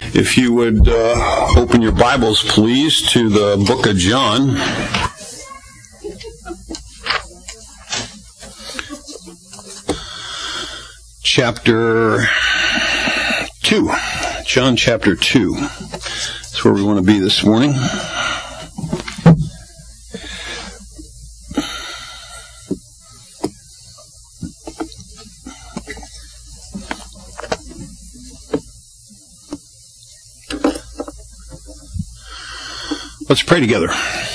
If you would open your Bibles, please, to the book of John. Chapter 2. John chapter 2. That's where we want to be this morning. Let's pray together.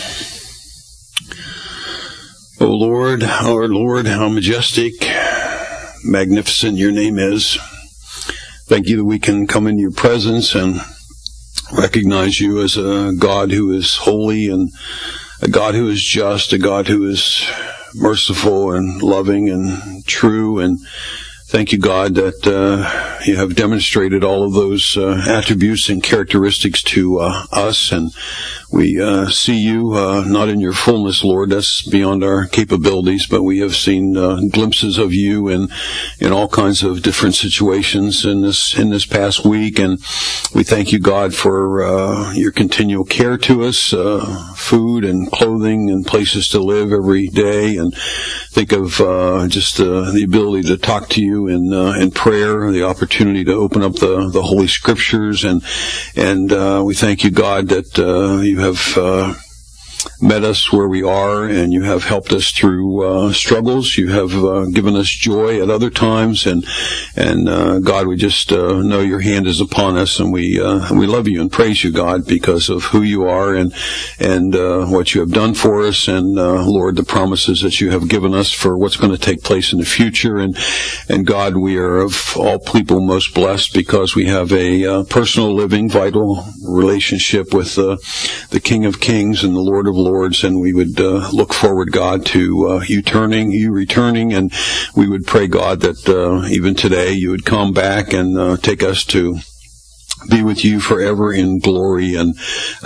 O Lord, our Lord, how majestic, magnificent your name is. Thank you that we can come into your presence and recognize you as a God who is holy and a God who is just, a God who is merciful and loving and true. And thank you, God, that you have demonstrated all of those attributes and characteristics to us. And we see you not in your fullness, Lord. That's beyond our capabilities, but we have seen glimpses of you in all kinds of different situations in this past week. And we thank you, God, for your continual care to us, food and clothing and places to live every day. And think of just the ability to talk to you in prayer, the opportunity to open up the Holy Scriptures, and we thank you, God, that you have met us where we are, and you have helped us through struggles. You have given us joy at other times, and God, we just know your hand is upon us, and we love you and praise you, God, because of who you are and what you have done for us, and Lord, the promises that you have given us for what's going to take place in the future. And God, we are of all people most blessed because we have a personal, living, vital relationship with the King of Kings and the Lord of Lords, and we would look forward, God, to you returning, and we would pray, God, that even today you would come back and take us to be with you forever in glory, and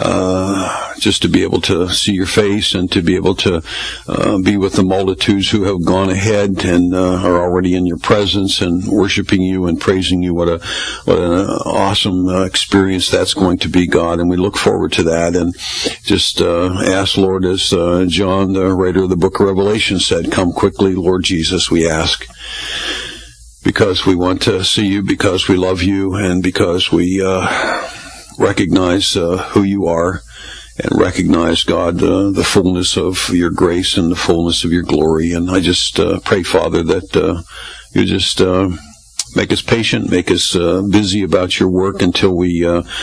just to be able to see your face and to be able to be with the multitudes who have gone ahead and are already in your presence and worshiping you and praising you. What an awesome experience that's going to be, God, and we look forward to that. And just ask, Lord, as John, the writer of the book of Revelation, said, come quickly, Lord Jesus, we ask. Because we want to see you, because we love you, and because we recognize who you are, and recognize, God, the fullness of your grace and the fullness of your glory. And I just pray, Father, that you just make us patient, make us busy about your work until we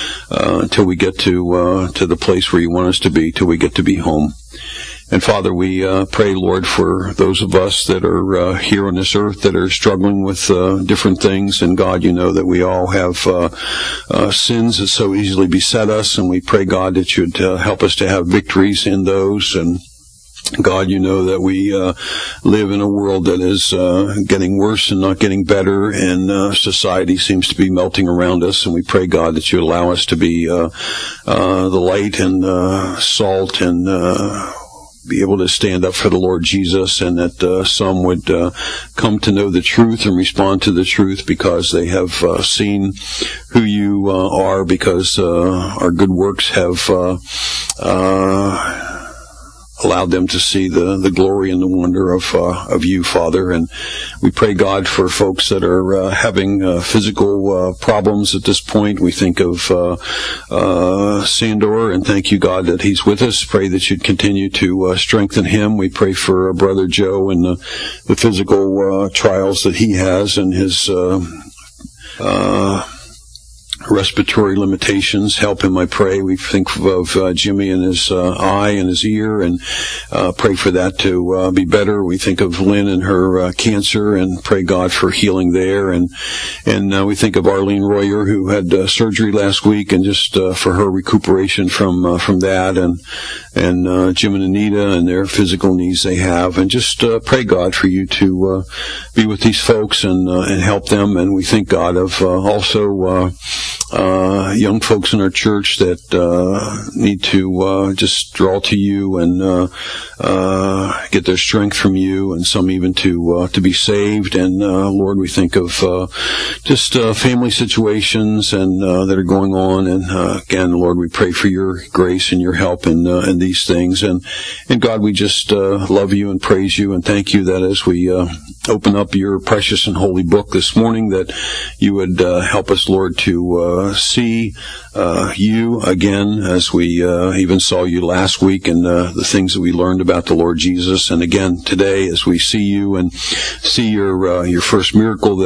get to the place where you want us to be, till we get to be home. And Father, we pray, Lord, for those of us that are here on this earth that are struggling with different things. And God, you know that we all have sins that so easily beset us. And we pray, God, that you'd help us to have victories in those. And God, you know that we live in a world that is getting worse and not getting better, and society seems to be melting around us. And we pray, God, that you allow us to be the light and salt and be able to stand up for the Lord Jesus, and that some would come to know the truth and respond to the truth because they have seen who you are, because our good works have allowed them to see the glory and the wonder of you, Father. And we pray, God, for folks that are having physical problems at this point. We think of Sandor, and thank you, God, that he's with us. Pray that you'd continue to strengthen him. We pray for Brother Joe and the physical trials that he has, and his respiratory limitations. Help him, I pray. We think of Jimmy and his eye and his ear, and pray for that to be better. We think of Lynn and her cancer, and pray, God, for healing there. And we think of Arlene Royer, who had surgery last week, and just for her recuperation from that, and Jim and Anita and their physical needs they have. And just pray, God, for you to be with these folks and help them. And we think, God, of also young folks in our church that need to just draw to you and get their strength from you, and some even to be saved. And Lord, we think of just family situations and that are going on. And again, Lord, we pray for your grace and your help in these things. And God, we just love you and praise you and thank you that as we open up your precious and holy book this morning, that you would help us, Lord, to see you again as we even saw you last week, and the things that we learned about the Lord Jesus. And again today, as we see you and see your first miracle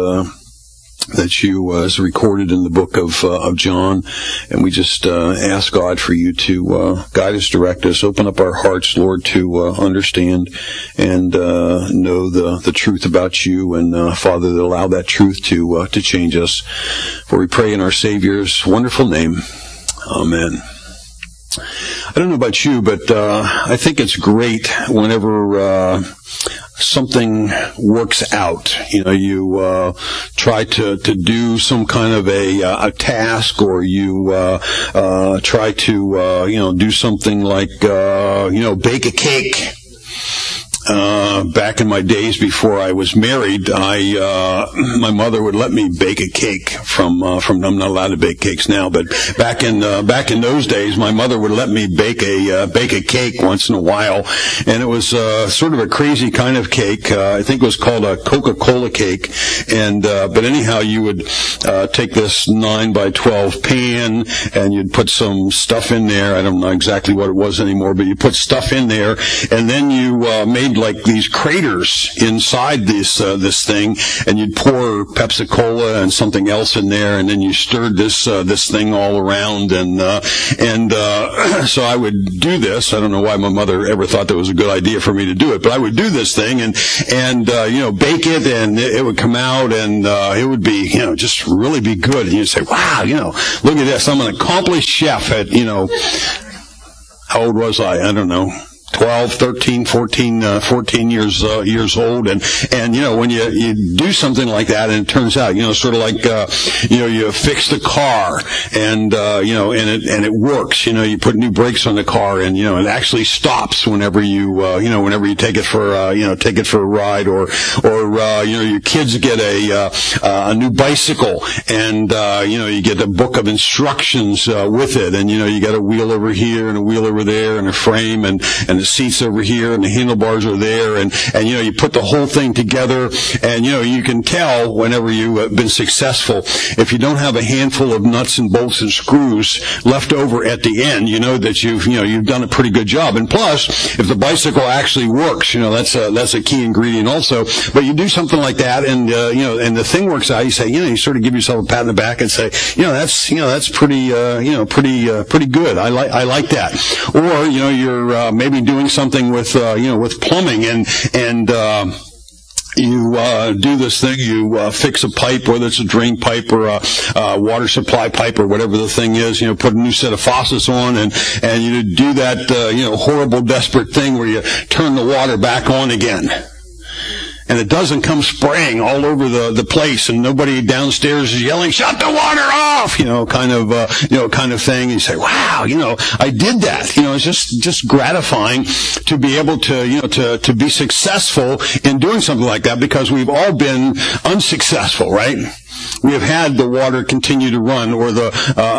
that you is recorded in the book of John, and we just ask God for you to guide us, direct us, open up our hearts, Lord, to understand and know the truth about you, and Father, that allow that truth to change us. For we pray in our Savior's wonderful name, Amen. I don't know about you, but I think it's great whenever something works out. You know, you try to do some kind of a task, or you try to do something like bake a cake. Back in my days before I was married, my mother would let me bake a cake from I'm not allowed to bake cakes now, but back in those days, my mother would let me bake a cake once in a while, and it was sort of a crazy kind of cake. I think it was called a Coca-Cola cake, and but anyhow, you would take this 9x12 pan, and you'd put some stuff in there. I don't know exactly what it was anymore, but you put stuff in there, and then you made like these craters inside this thing, and you'd pour Pepsi Cola and something else in there, and then you stirred this thing all around, and so I would do this. I don't know why my mother ever thought that was a good idea for me to do it, but I would do this thing and bake it, and it would come out, and it would be just really be good, and you'd say, wow, look at this, I'm an accomplished chef at how old was I don't know, 12, 13, 14 years old, and when you do something like that, and it turns out, sort of like you fix the car, and it works. You put new brakes on the car, and it actually stops whenever you take it for a ride, or your kids get a new bicycle, and you get a book of instructions with it, and you got a wheel over here and a wheel over there and a frame and the seats over here and the handlebars are there, and you put the whole thing together, and you can tell whenever you have been successful if you don't have a handful of nuts and bolts and screws left over at the end, that you've done a pretty good job. And plus, if the bicycle actually works, that's a key ingredient also. But you do something like that, and and the thing works out, you say, you sort of give yourself a pat on the back and say, that's pretty good. I like that. Or you're maybe doing something with plumbing, and you do this thing, you fix a pipe, whether it's a drain pipe or a water supply pipe or whatever the thing is, put a new set of faucets on, and you do that horrible, desperate thing where you turn the water back on again. And it doesn't come spraying all over the place, and nobody downstairs is yelling, "Shut the water off!" kind of thing. And you say, "Wow, I did that." It's just gratifying to be able to be successful in doing something like that, because we've all been unsuccessful, right? We have had the water continue to run, or the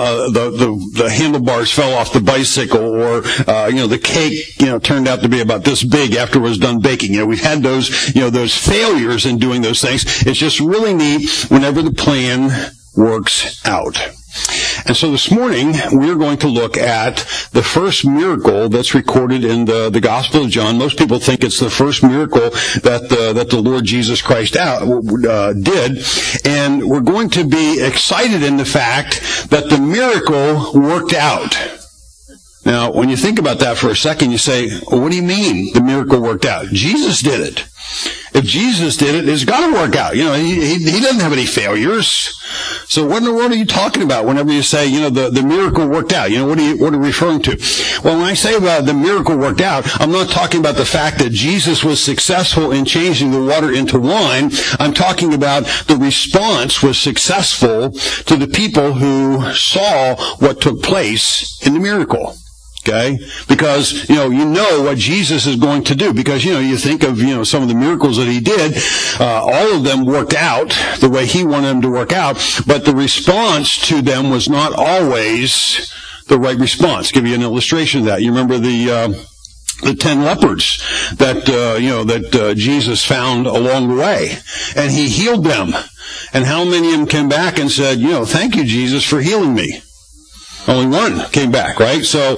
handlebars fell off the bicycle, or the cake turned out to be about this big after it was done baking. We've had those failures in doing those things. It's just really neat whenever the plan works out. And so this morning, we're going to look at the first miracle that's recorded in the Gospel of John. Most people think it's the first miracle that the Lord Jesus Christ did. And we're going to be excited in the fact that the miracle worked out. Now, when you think about that for a second, you say, well, what do you mean the miracle worked out? Jesus did it. If Jesus did it, it's got to work out. He doesn't have any failures. So what in the world are you talking about whenever you say, the miracle worked out? What are you referring to? Well, when I say about the miracle worked out, I'm not talking about the fact that Jesus was successful in changing the water into wine. I'm talking about the response was successful to the people who saw what took place in the miracle. Okay? Because, you know what Jesus is going to do. Because, you think of, some of the miracles that he did, all of them worked out the way he wanted them to work out, but the response to them was not always the right response. Give you an illustration of that. You remember the 10 lepers that Jesus found along the way, and he healed them. And how many of them came back and said, thank you, Jesus, for healing me? Only one came back, right? So,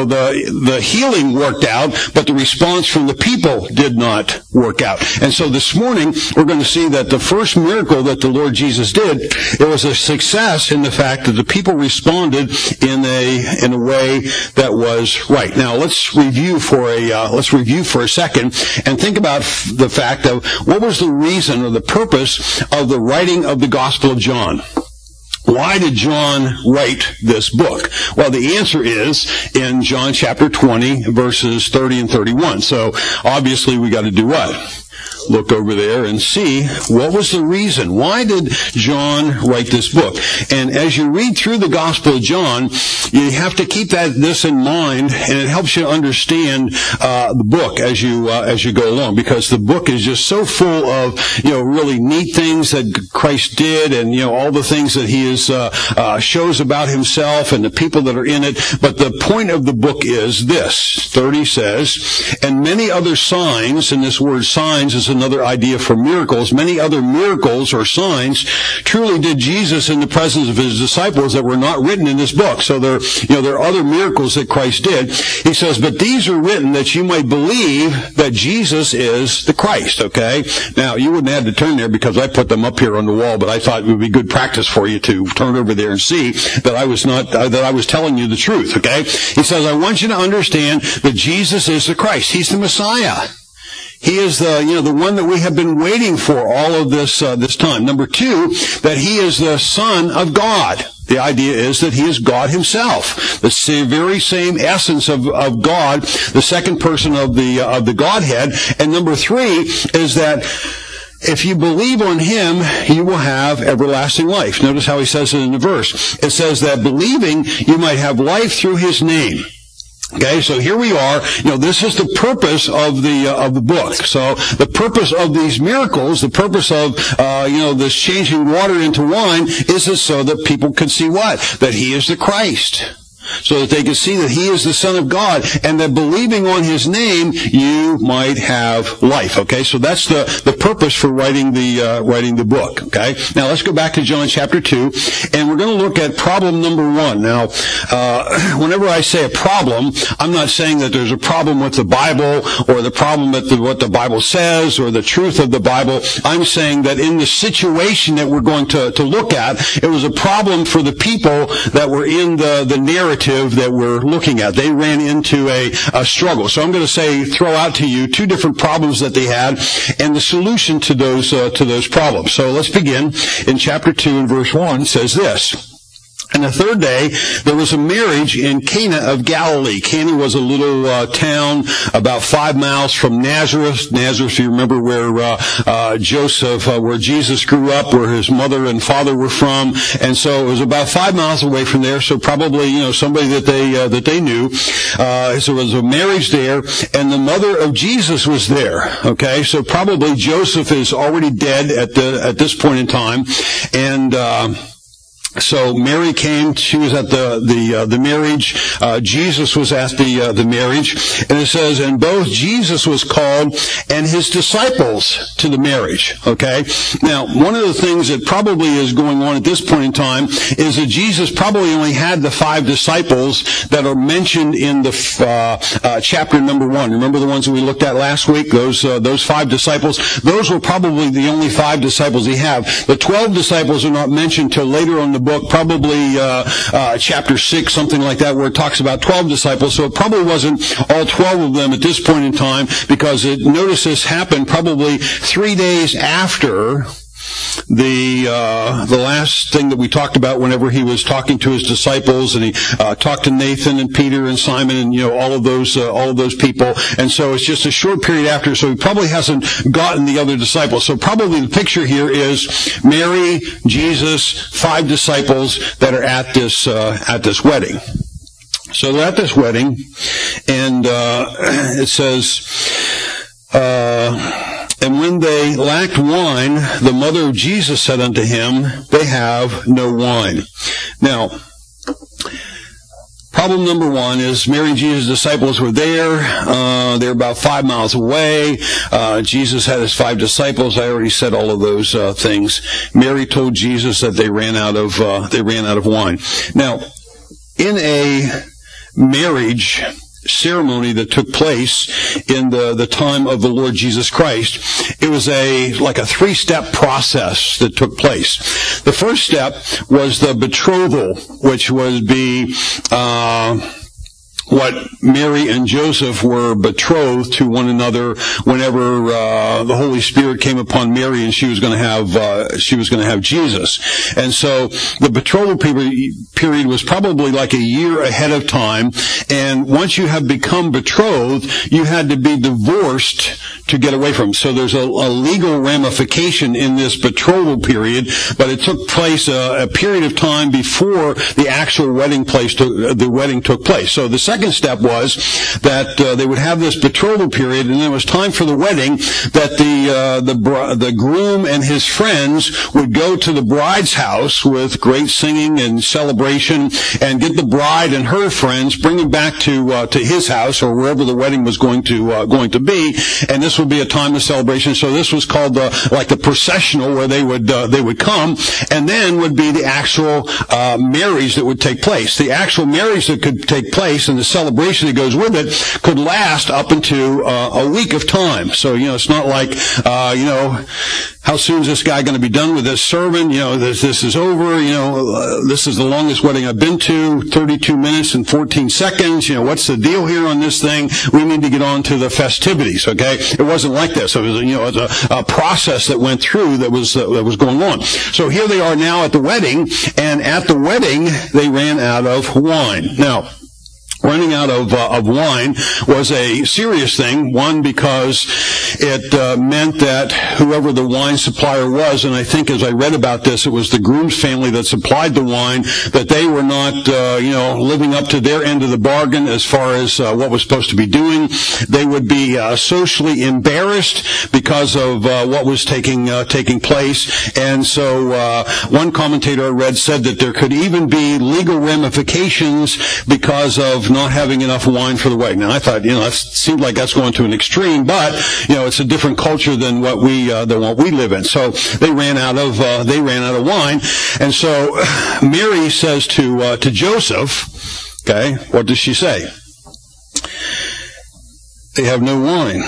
the healing worked out, but the response from the people did not work out. And so this morning, we're going to see that the first miracle that the Lord Jesus did, it was a success in the fact that the people responded in a way that was right. Now, let's review for a second and think about the fact of what was the reason or the purpose of the writing of the Gospel of John. Why did John write this book? Well, the answer is in John chapter 20, verses 30 and 31. So, obviously, we got to do what? Look over there and see what was the reason. Why did John write this book? And as you read through the Gospel of John, you have to keep this in mind, and it helps you understand the book as you go along, because the book is just so full of really neat things that Christ did, and all the things that he shows about himself and the people that are in it. But the point of the book is this: 30 says, and many other signs, and this word signs is another idea for miracles. Many other miracles or signs truly did Jesus in the presence of his disciples that were not written in this book. So there are other miracles that Christ did. He says, but these are written that you might believe that Jesus is the Christ. Okay? Now, you wouldn't have to turn there because I put them up here on the wall, but I thought it would be good practice for you to turn over there and see that I was telling you the truth. Okay? He says, I want you to understand that Jesus is the Christ. He's the Messiah. He is the one that we have been waiting for all of this time. Number two, that he is the Son of God. The idea is that he is God himself, the very same essence of God, the second person of the Godhead. And number three is that if you believe on him, you will have everlasting life. Notice how he says it in the verse. It says that believing, you might have life through his name. Okay, so here we are. This is the purpose of the book. So the purpose of these miracles, the purpose of this changing water into wine, is so that people could see what? That he is the Christ. So that they can see that he is the Son of God, and that believing on his name, you might have life. Okay, so that's the purpose for writing the book. Okay, now let's go back to John chapter 2, and we're going to look at problem number 1. Now, whenever I say a problem, I'm not saying that there's a problem with the Bible, or the problem with what the Bible says, or the truth of the Bible. I'm saying that in the situation that we're going to look at, it was a problem for the people that were in the narrative that we're looking at. They ran into a struggle. So I'm going to throw out to you two different problems that they had and the solution to those problems. So let's begin in chapter 2 and verse 1. It says this. And the third day, there was a marriage in Cana of Galilee. Cana was a little town about 5 miles from Nazareth. Nazareth, you remember where Joseph, where Jesus grew up, where his mother and father were from. And so it was about 5 miles away from there. So probably, somebody that they knew. So it was a marriage there, and the mother of Jesus was there. Okay, so probably Joseph is already dead at this point in time, and so Mary came. She was at the marriage. Jesus was at the marriage, and it says, and both Jesus was called and his disciples to the marriage. Okay. Now, one of the things that probably is going on at this point in time is that Jesus probably only had the 5 disciples that are mentioned in the chapter number 1. Remember the ones that we looked at last week? Those 5 disciples. Those were probably the only 5 disciples he had. The 12 disciples are not mentioned till later on the book, probably chapter 6, something like that, where it talks about 12 disciples. So it probably wasn't all 12 of them at this point in time, because notice this happened probably 3 days after the last thing that we talked about whenever he was talking to his disciples, and he talked to Nathan and Peter and Simon and all of those people. And so it's just a short period after, so he probably hasn't gotten the other disciples. So probably the picture here is Mary, Jesus, 5 disciples that are at this wedding. So they're at this wedding, and it says, and when they lacked wine, the mother of Jesus said unto him, they have no wine. Now, problem number 1 is Mary and Jesus' disciples were there. They're about 5 miles away. Jesus had his 5 disciples. I already said all of those things. Mary told Jesus that they ran out of wine. Now, in a marriage ceremony that took place in the time of the Lord Jesus Christ, it was like a 3-step process that took place. The first step was the betrothal, which would be what Mary and Joseph were betrothed to one another whenever the Holy Spirit came upon Mary and she was going to have Jesus. And so the betrothal period was probably like a year ahead of time. And once you have become betrothed, you had to be divorced to get away from. So there's a legal ramification in this betrothal period, but it took place a period of time before the actual wedding took place. So the second step was that they would have this betrothal period, and then it was time for the wedding, that the groom and his friends would go to the bride's house with great singing and celebration, and get the bride and her friends, bring them back to his house or wherever the wedding was going to be, and this would be a time of celebration. So this was called like the processional, where they would come, and then would be the actual marriage that would take place. The actual marriage that could take place and the celebration that goes with it could last up into a week of time. So it's not like how soon is this guy going to be done with this sermon? This is over. This is the longest wedding I've been to, 32 minutes and 14 seconds. What's the deal here on this thing? We need to get on to the festivities, okay? It wasn't like this. It was, it was a process that went through that was going on. So here they are now at the wedding, and at the wedding, they ran out of wine. Now, running out of wine was a serious thing. One, because it meant that whoever the wine supplier was, and I think as I read about this, it was the groom's family that supplied the wine, that they were not, living up to their end of the bargain as far as what was supposed to be doing. They would be socially embarrassed because of what was taking place. And so one commentator I read said that there could even be legal ramifications because of not having enough wine for the wedding. Now I thought, that seemed like that's going to an extreme, but it's a different culture than what we live in. So they ran out of wine, and so Mary says to Joseph, okay, what does she say? They have no wine.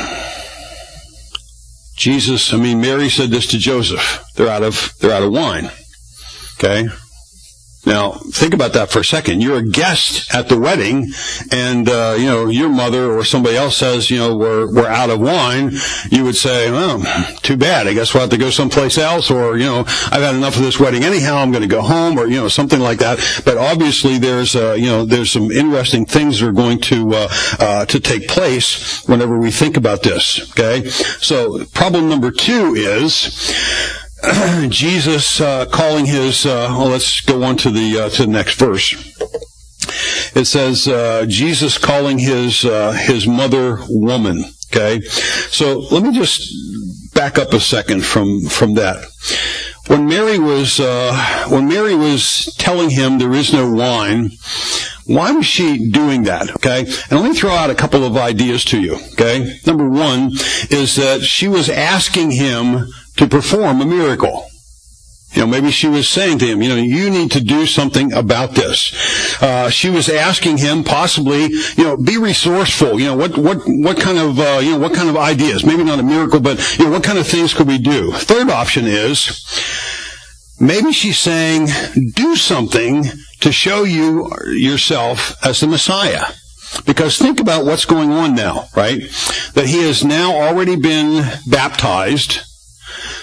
Mary said this to Joseph. They're out of wine. Okay. Now, think about that for a second. You're a guest at the wedding, and, your mother or somebody else says, we're out of wine. You would say, well, too bad. I guess we'll have to go someplace else, or, I've had enough of this wedding anyhow. I'm going to go home, or, something like that. But obviously there's some interesting things that are going to take place whenever we think about this. Okay. So problem number 2 is, Jesus calling his. Let's go on to the next verse. It says Jesus calling his mother woman. Okay, so let me just back up a second from that. When Mary was telling him there is no wine, why was she doing that? Okay, and let me throw out a couple of ideas to you. Okay, number 1 is that she was asking him to perform a miracle. Maybe she was saying to him, you need to do something about this. She was asking him possibly, be resourceful. What kind of ideas? Maybe not a miracle, but, what kind of things could we do? Third option is, maybe she's saying, do something to show yourself as the Messiah. Because think about what's going on now, right? That he has now already been baptized.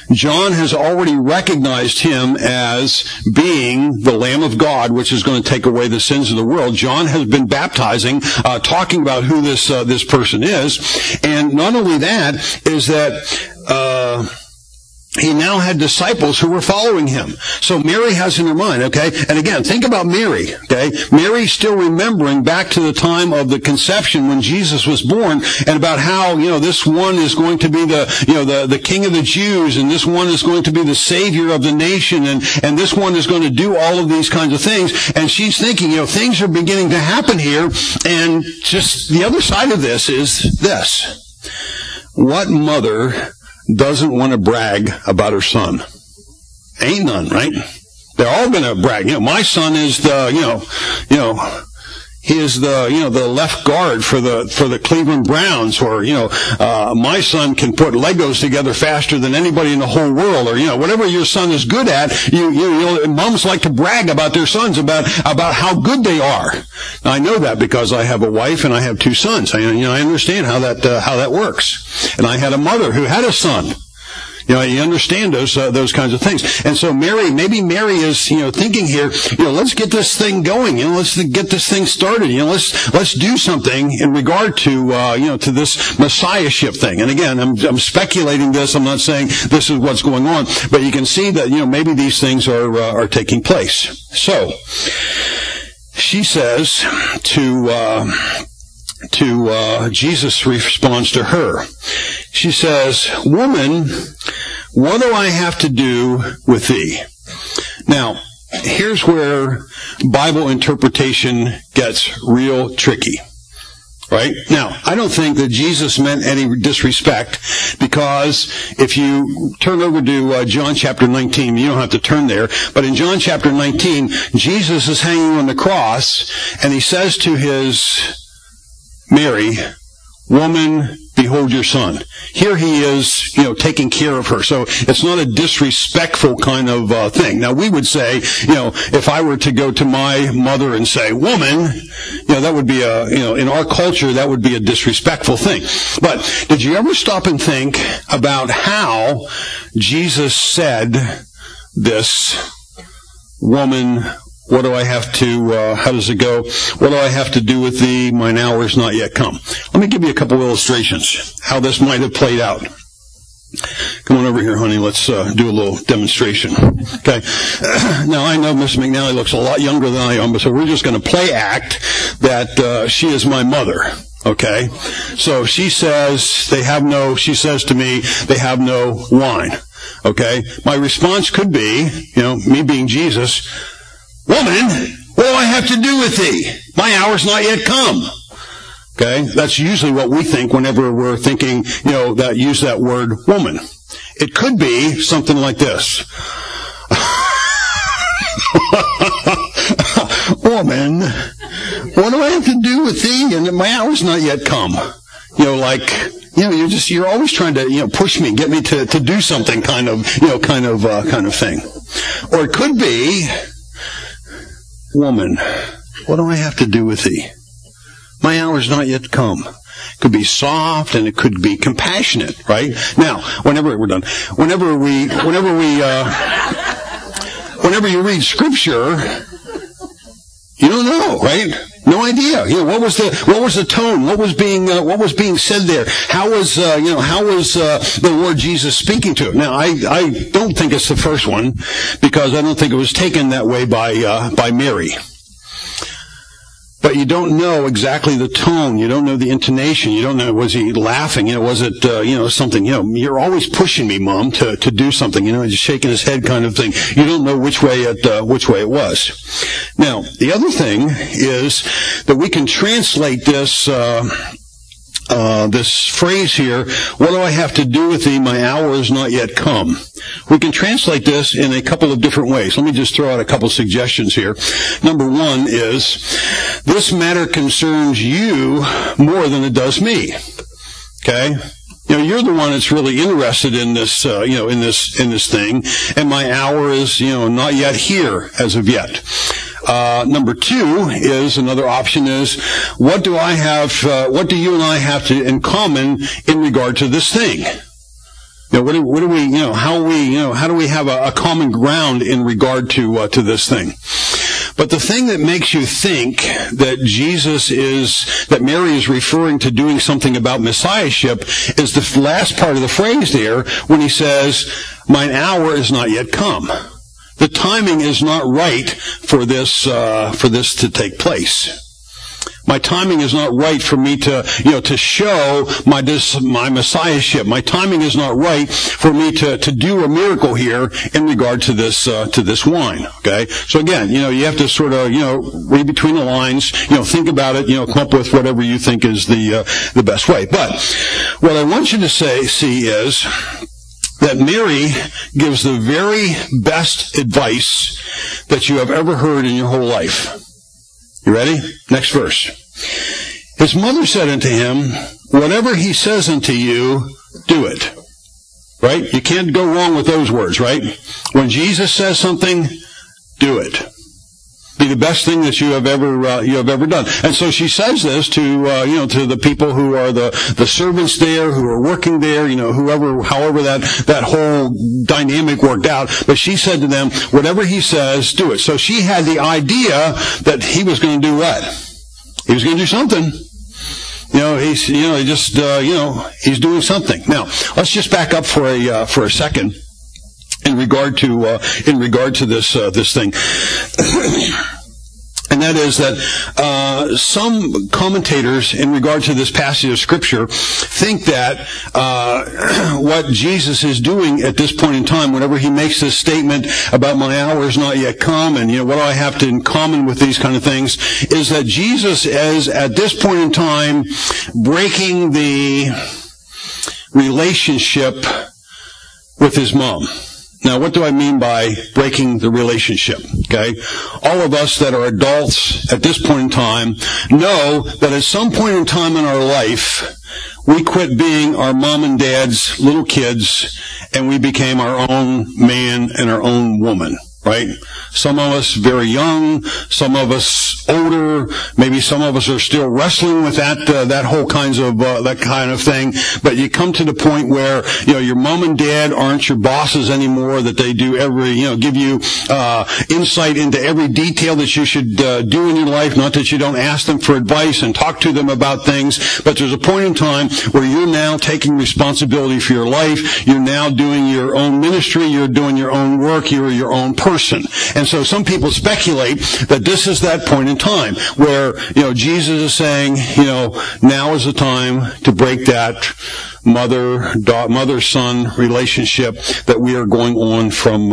John has already recognized him as being the Lamb of God, which is going to take away the sins of the world. John has been baptizing, talking about who this person is. And not only that, is that, he now had disciples who were following him. So Mary has in her mind, okay? And again, think about Mary, okay? Mary's still remembering back to the time of the conception when Jesus was born, and about how, this one is going to be the King of the Jews, and this one is going to be the Savior of the nation, and this one is going to do all of these kinds of things. And she's thinking, things are beginning to happen here, and just the other side of this is this. What mother doesn't want to brag about her son? Ain't none, right? They're all going to brag. My son is he is the left guard for the Cleveland Browns, or, my son can put Legos together faster than anybody in the whole world, or, whatever your son is good at, moms like to brag about their sons, about how good they are. Now, I know that because I have a wife and I have 2 sons. I understand how that works. And I had a mother who had a son. You understand those kinds of things. And so maybe Mary is, thinking here, let's get this thing going. Let's get this thing started. Let's do something in regard to, to this messiahship thing. And again, I'm speculating this. I'm not saying this is what's going on, but you can see that, maybe these things are taking place. So, she says Jesus responds to her. She says, "Woman, what do I have to do with thee?" Now, here's where Bible interpretation gets real tricky. Right? Now, I don't think that Jesus meant any disrespect, because if you turn over to John chapter 19, you don't have to turn there, but in John chapter 19, Jesus is hanging on the cross, and he says to his Mary, "Woman, behold your son." Here he is, taking care of her. So it's not a disrespectful kind of thing. Now, we would say, if I were to go to my mother and say, "Woman," that would be in our culture, that would be a disrespectful thing. But did you ever stop and think about how Jesus said this, "Woman, what do I have to, how does it go? What do I have to do with thee? Mine hour is not yet come." Let me give you a couple illustrations, how this might have played out. Come on over here, honey. Let's do a little demonstration. Okay. Now, I know Miss McNally looks a lot younger than I am, so we're just going to play act that she is my mother. Okay. So she says she says to me, "They have no wine." Okay. My response could be, me being Jesus, "Woman, what do I have to do with thee? My hour's not yet come." Okay? That's usually what we think whenever we're thinking, that use that word woman. It could be something like this. "Woman, what do I have to do with thee? And my hour's not yet come." You're always trying to, push me, get me to do something kind of thing. Or it could be, "Woman, what do I have to do with thee? My hour's not yet come." It could be soft, and it could be compassionate, right? Now, whenever you read Scripture, you don't know, right? No idea. What was the tone? What was being said there? How was the Lord Jesus speaking to it? Now, I don't think it's the first one, because I don't think it was taken that way by Mary. But you don't know exactly the tone. You don't know the intonation. You don't know, was he laughing? Was it, something, you're always pushing me, Mom, to do something, just shaking his head kind of thing. You don't know which way it was. Now, the other thing is that we can translate this phrase here, "What do I have to do with thee? My hour is not yet come." We can translate this in a couple of different ways. Let me just throw out a couple suggestions here. Number one is, this matter concerns you more than it does me. Okay? You're the one that's really interested in this, in this thing, and my hour is, not yet here as of yet. Number two is, another option is, what do you and I have in common in regard to this thing? What do we, how do we have a common ground in regard to this thing? But the thing that makes you think that Mary is referring to doing something about Messiahship is the last part of the phrase there when he says, "Mine hour is not yet come." The timing is not right for this to take place. My timing is not right for me to show my Messiahship. My timing is not right for me to do a miracle here in regard to this wine. Okay? So again, you have to sort of, read between the lines, think about it, come up with whatever you think is the best way. But what I want you to see is that Mary gives the very best advice that you have ever heard in your whole life. You ready? Next verse. His mother said unto him, "Whatever he says unto you, do it." Right? You can't go wrong with those words, right? When Jesus says something, do it. Be the best thing that you have ever done. And so she says this to the people who are the servants there, who are working there, however that whole dynamic worked out. But she said to them, whatever he says, do it. So she had the idea that he was going to do what? He was going to do something. He's doing something. Now, let's just back up for a second in regard to this thing. And that is that some commentators in regard to this passage of Scripture think that what Jesus is doing at this point in time, whenever he makes this statement about my hour is not yet come, and what do I have in common with these kind of things, is that Jesus is at this point in time breaking the relationship with his mom. Now, what do I mean by breaking the relationship? Okay? All of us that are adults at this point in time know that at some point in time in our life, we quit being our mom and dad's little kids and we became our own man and our own woman. Right? Some of us very young, some of us older, maybe some of us are still wrestling with that whole that kind of thing. But you come to the point where, your mom and dad aren't your bosses anymore, that they do give you, insight into every detail that you should, do in your life. Not that you don't ask them for advice and talk to them about things, but there's a point in time where you're now taking responsibility for your life. You're now doing your own ministry. You're doing your own work. You're your own person. And so some people speculate that this is that point in time where, Jesus is saying, now is the time to break that mother-son relationship that we are going on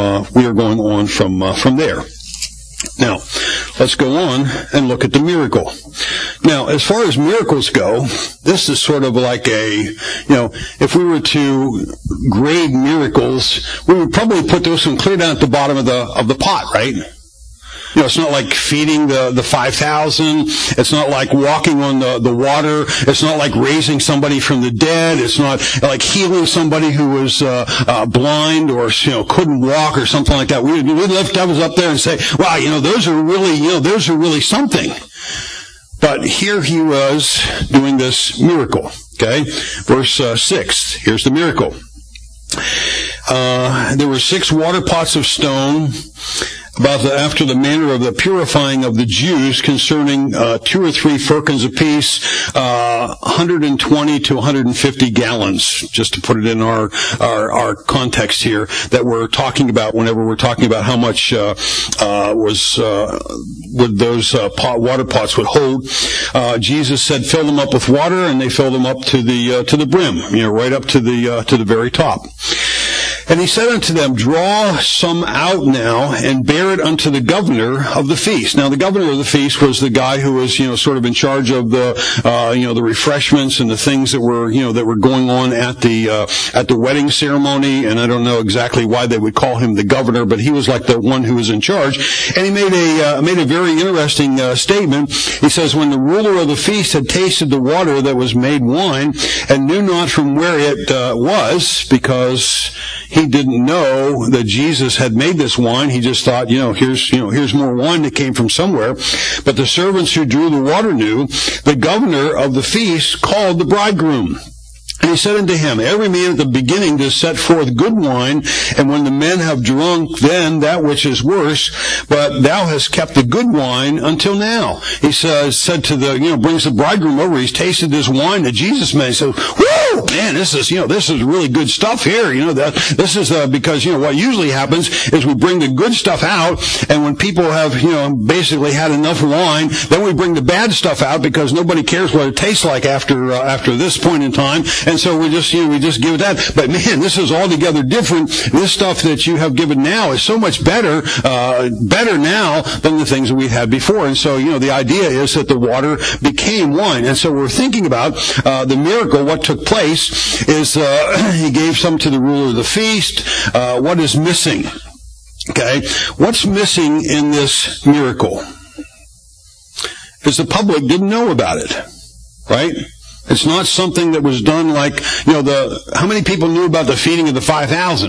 from there. Now, let's go on and look at the miracle. Now, as far as miracles go, this is sort of like if we were to grade miracles, we would probably put this one clear down at the bottom of the pot, right? It's not like feeding the 5,000. It's not like walking on the water. It's not like raising somebody from the dead. It's not like healing somebody who was blind or couldn't walk or something like that. We'd lift others up there and say, "Wow, those are really something." But here he was doing this miracle. Okay, verse 6. Here's the miracle. There were 6 water pots of stone, after the manner of the purifying of the Jews, concerning 2 or 3 firkins apiece, 120 to 150 gallons, just to put it in our context here that we're talking about whenever we're talking about how much would those water pots would hold. Jesus said, "Fill them up with water," and they filled them up to the brim, right up to the very top. And he said unto them, "Draw some out now, and bear it unto the governor of the feast." Now, the governor of the feast was the guy who was, sort of in charge of the refreshments and the things that were going on at the wedding ceremony. And I don't know exactly why they would call him the governor, but he was like the one who was in charge. And he made a very interesting statement. He says, "When the ruler of the feast had tasted the water that was made wine, and knew not from where it was," because he didn't know that Jesus had made this wine. He just thought, here's more wine that came from somewhere. But the servants who drew the water knew. The governor of the feast called the bridegroom And he said unto him, every man at the beginning does set forth good wine, and when the men have drunk, then that which is worse, but thou hast kept the good wine until now. He said to the, brings the bridegroom over, he's tasted this wine that Jesus made. He says, whoo, man, this is really good stuff here. This is, because, what usually happens is we bring the good stuff out, and when people have, basically had enough wine, then we bring the bad stuff out because nobody cares what it tastes like after this point in time. And so we just give that. But man, this is altogether different. This stuff that you have given now is so much better now than the things that we've had before. And so, the idea is that the water became wine. And so we're thinking about, the miracle. What took place is, he gave some to the ruler of the feast. What is missing? Okay. What's missing in this miracle? Is the public didn't know about it. Right? It's not something that was done like, how many people knew about the feeding of the 5,000?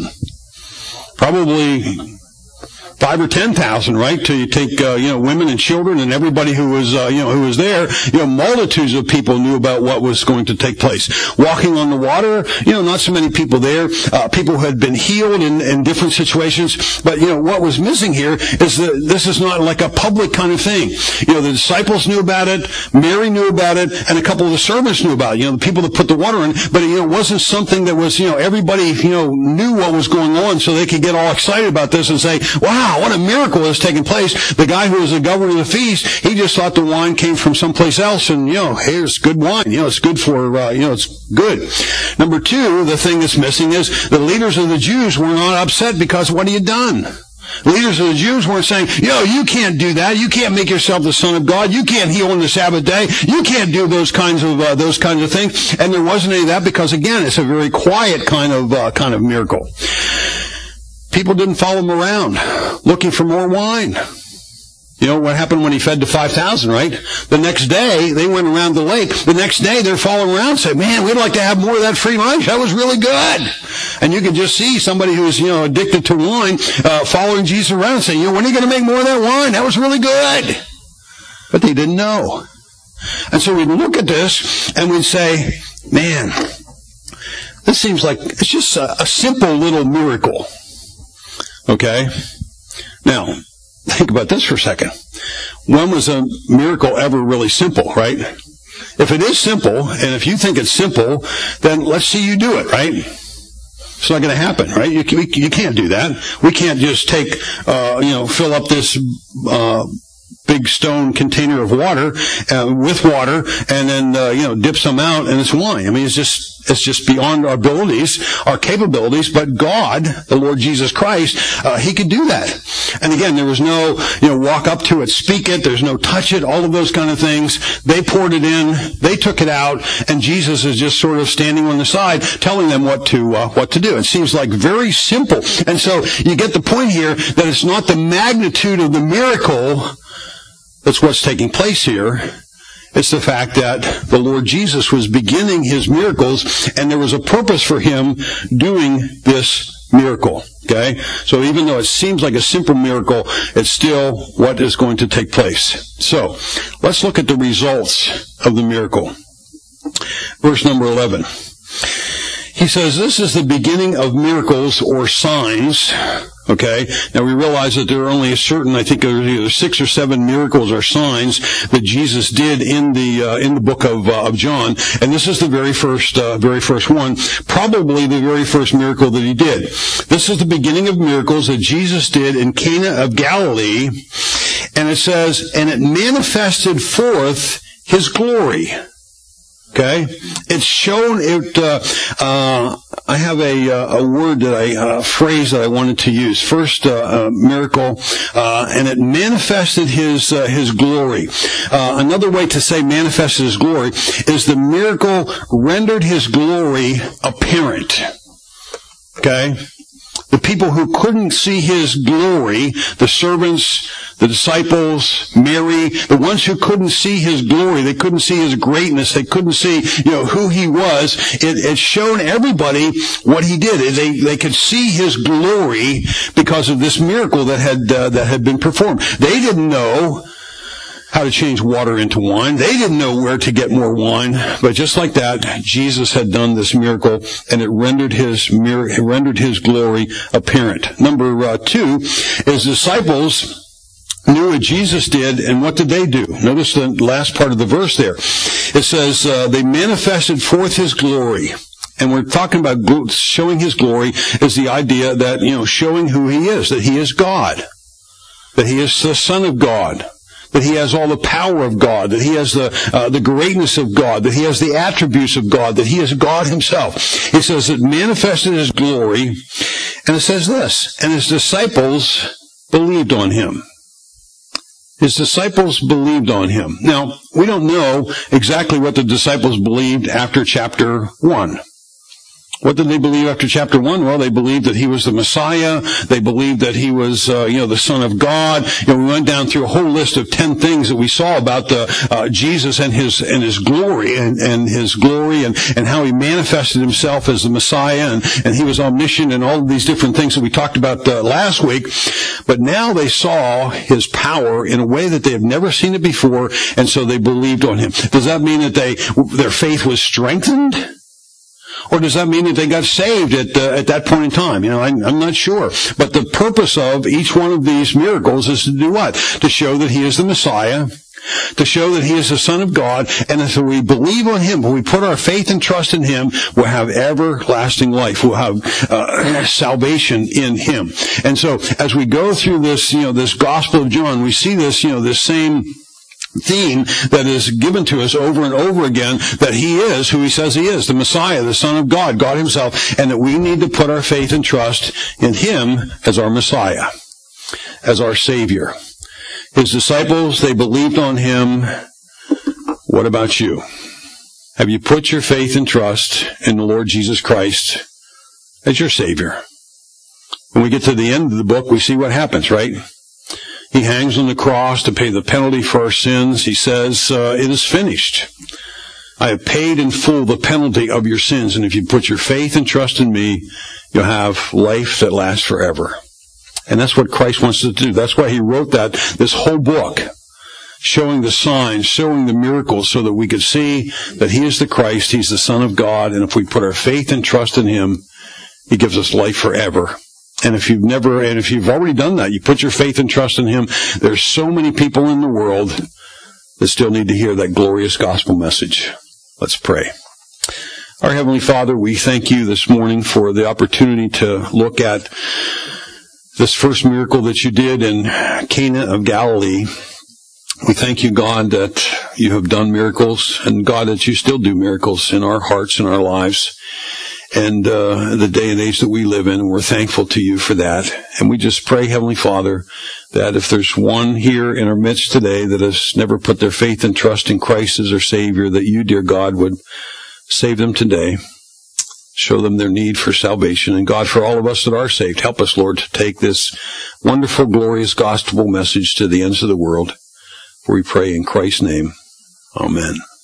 Probably 5 or 10,000, right? Till you take, women and children and everybody who was there. Multitudes of people knew about what was going to take place. Walking on the water, not so many people there. People who had been healed in different situations. But, what was missing here is that this is not like a public kind of thing. The disciples knew about it, Mary knew about it, and a couple of the servants knew about it. The people that put the water in. But, it wasn't something that was, everybody, knew what was going on so they could get all excited about this and say, wow, what a miracle has taken place. The guy who was the governor of the feast, he just thought the wine came from someplace else, and, here's good wine. It's good for, it's good. Number two, the thing that's missing is the leaders of the Jews were not upset because what he had done. The leaders of the Jews weren't saying, you can't do that. You can't make yourself the Son of God. You can't heal on the Sabbath day. You can't do those kinds of things. And there wasn't any of that because, again, it's a very quiet kind of miracle. People didn't follow him around looking for more wine. What happened when he fed the 5,000, right? The next day, they went around the lake. The next day, they're following around and say, man, we'd like to have more of that free lunch. That was really good. And you can just see somebody who's, addicted to wine, following Jesus around and saying, when are you going to make more of that wine? That was really good. But they didn't know. And so we'd look at this and we'd say, man, this seems like it's just a simple little miracle. Okay? Now, think about this for a second. When was a miracle ever really simple, right? If it is simple, and if you think it's simple, then let's see you do it, right? It's not going to happen, right? You can't do that. We can't just take, fill up this big stone container of water with water, and then dip some out, and it's wine. I mean, it's just beyond our abilities, our capabilities. But God, the Lord Jesus Christ, He could do that. And again, there was no walk up to it, speak it. There's no touch it. All of those kind of things. They poured it in. They took it out, and Jesus is just sort of standing on the side, telling them what to do. It seems like very simple. And so you get the point here that it's not the magnitude of the miracle that's what's taking place here. It's the fact that the Lord Jesus was beginning His miracles, and there was a purpose for Him doing this miracle. Okay? So even though it seems like a simple miracle, it's still what is going to take place. So, let's look at the results of the miracle. Verse number 11. He says, this is the beginning of miracles or signs. Okay? Now we realize that there are only a certain, I think there are either 6 or 7 miracles or signs that Jesus did in the book of John. And this is the very first one. Probably the very first miracle that He did. This is the beginning of miracles that Jesus did in Cana of Galilee. And it says, and it manifested forth His glory. Okay, it's shown. I have a word that phrase that I wanted to use. First, miracle, and it manifested His glory. Another way to say manifested His glory is the miracle rendered His glory apparent. Okay. The people who couldn't see His glory, the servants, the disciples, Mary, the ones who couldn't see His glory, they couldn't see His greatness, they couldn't see, who He was. It showed everybody what He did. They could see His glory because of this miracle that had been performed. They didn't know how to change water into wine. They didn't know where to get more wine, but just like that, Jesus had done this miracle, and it rendered his glory apparent. Number 2, his disciples knew what Jesus did, and what did they do? Notice the last part of the verse there. It says, they manifested forth his glory. And we're talking about showing his glory is the idea that, showing who he is, that he is God, that he is the Son of God, that he has all the power of God, that he has the greatness of God, that he has the attributes of God, that he is God himself. He says it manifested his glory, and it says this, and his disciples believed on him. His disciples believed on him. Now, we don't know exactly what the disciples believed after chapter 1. What did they believe after chapter 1? Well, they believed that he was the Messiah. They believed that he was, the Son of God. We went down through a whole list of 10 things that we saw about Jesus and his glory and his glory and how he manifested himself as the Messiah and he was omniscient and all of these different things that we talked about last week. But now they saw his power in a way that they have never seen it before, and so they believed on him. Does that mean that their faith was strengthened? Or does that mean that they got saved at that point in time? I'm not sure. But the purpose of each one of these miracles is to do what? To show that he is the Messiah, to show that he is the Son of God, and if we believe on him, when we put our faith and trust in him, we'll have everlasting life. We'll have salvation in him. And so, as we go through this, this Gospel of John, we see this, this same theme that is given to us over and over again, that he is who he says he is, the Messiah, the Son of God, God himself, and that we need to put our faith and trust in him as our Messiah, as our Savior. His disciples, they believed on him. What about you? Have you put your faith and trust in the Lord Jesus Christ as your Savior? When we get to the end of the book, we see what happens, right? He hangs on the cross to pay the penalty for our sins. He says, it is finished. I have paid in full the penalty of your sins. And if you put your faith and trust in me, you'll have life that lasts forever. And that's what Christ wants us to do. That's why he wrote this whole book, showing the signs, showing the miracles, so that we could see that he is the Christ, he's the Son of God. And if we put our faith and trust in him, he gives us life forever. And if you've already done that, you put your faith and trust in him, there's so many people in the world that still need to hear that glorious gospel message. Let's pray. Our Heavenly Father, we thank you this morning for the opportunity to look at this first miracle that you did in Cana of Galilee. We thank you, God, that you have done miracles, and God, that you still do miracles in our hearts and our lives. And the day and age that we live in, we're thankful to you for that. And we just pray, Heavenly Father, that if there's one here in our midst today that has never put their faith and trust in Christ as their Savior, that you, dear God, would save them today. Show them their need for salvation. And God, for all of us that are saved, help us, Lord, to take this wonderful, glorious gospel message to the ends of the world. For we pray in Christ's name. Amen.